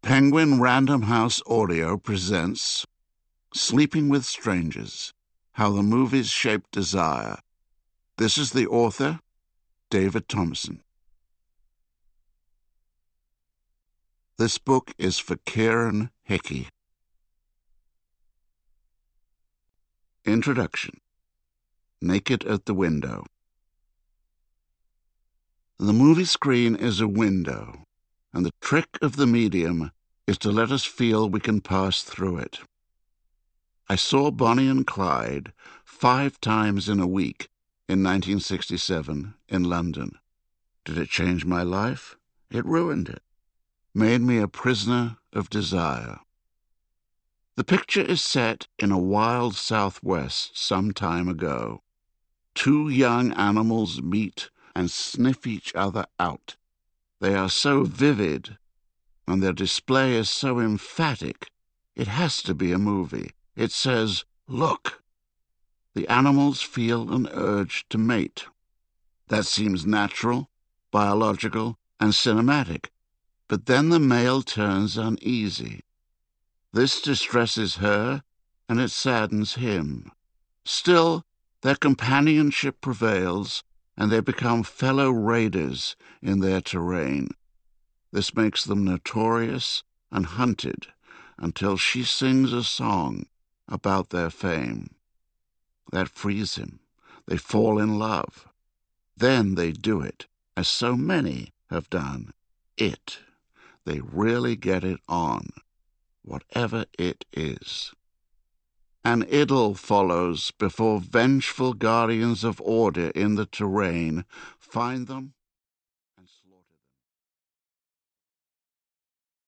Penguin Random House Audio presents Sleeping with Strangers, How the Movies Shaped Desire. This is the author, David Thompson. This book is for Kieran Hickey. Introduction. Naked at the Window. The movie screen is a window, and the trick of the medium is to let us feel we can pass through it. I saw Bonnie and Clyde 5 times in a week in 1967 in London. Did it change my life? It ruined it. Made me a prisoner of desire. The picture is set in a wild southwest some time ago. 2 young animals meet and sniff each other out. They are so vivid, and their display is so emphatic, it has to be a movie. It says, "Look." The animals feel an urge to mate. That seems natural, biological, and cinematic. But then the male turns uneasy. This distresses her, and it saddens him. Still, their companionship prevails, and they become fellow raiders in their terrain. This makes them notorious and hunted until she sings a song about their fame. That frees him. They fall in love. Then they do it, as so many have done. They really get it on, whatever it is. An idyll follows before vengeful guardians of order in the terrain find them